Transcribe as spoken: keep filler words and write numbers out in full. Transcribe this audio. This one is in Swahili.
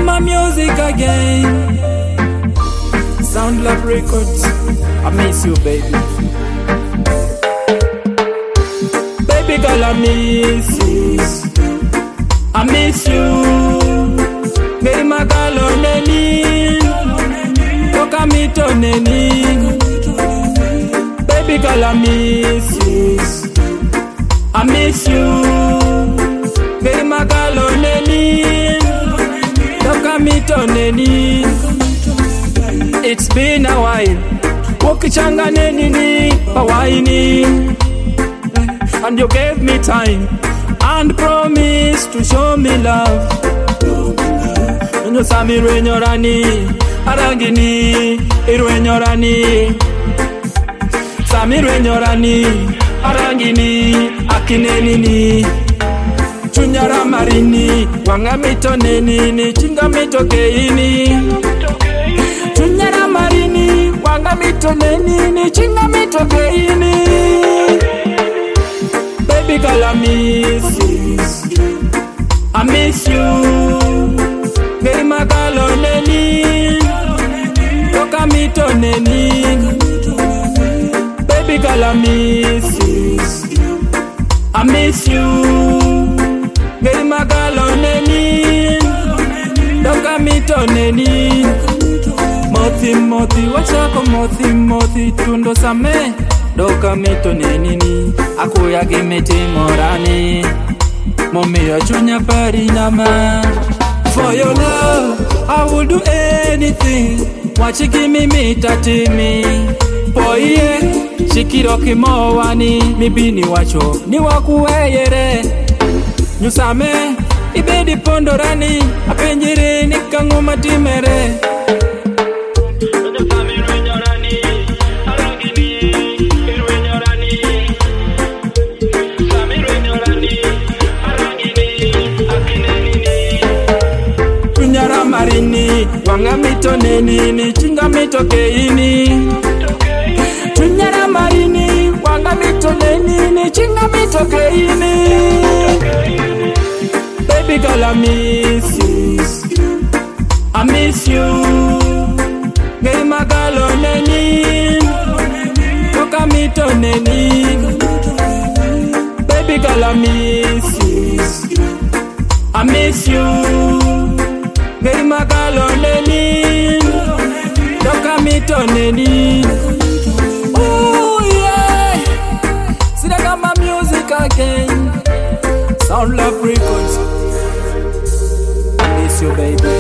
my music again. Sound Lab Records. I miss you, baby. Baby girl, I miss you. I miss you. Baby, my girl, on the knee. Toka mito neni. Baby girl, I miss you. I miss you. Baby, my girl, on the knee. Toka mito neni. It's been a while. Wokichanga neni pawaini. And you gave me time and promised to show me love. Nyo sami rwenyorani arangini irwenyorani. Sami rwenyorani arangini akinenini. Chunyara marini wangamito nenini chingamito keini. Chunyara marini wangamito nenini chingamito keini. Baby girl, I miss you. I miss you. Baby, my girl, on the knee. Toka mito neni. Baby girl, I miss you. I miss you. Baby, my girl, on the knee. Toka mito neni. Mothi mothi wachako mothi mothi tundo same. Doka mito nenini akuya gimiti morani. Mommy ya chunya pari nama. For your love I will do anything. Wachi give me tatimi. Poye shikiro kimowani. Mibini wacho ni wakuweyere. Nyusame ibedi pondorani. Apenjiri nikangoma timere. Marini, wangamito nenini, chingamito keini. Chunyara marini, wangamito nenini, chingamito keini. Baby girl, I miss you. I miss you. Gay my girl on neni. Toka mito neni. Baby girl, I miss you. I miss you. Baby, my girl on the knee. Toka mito neni. Oh yeah. See that got my music again. Sound Lab Records. I miss you, baby.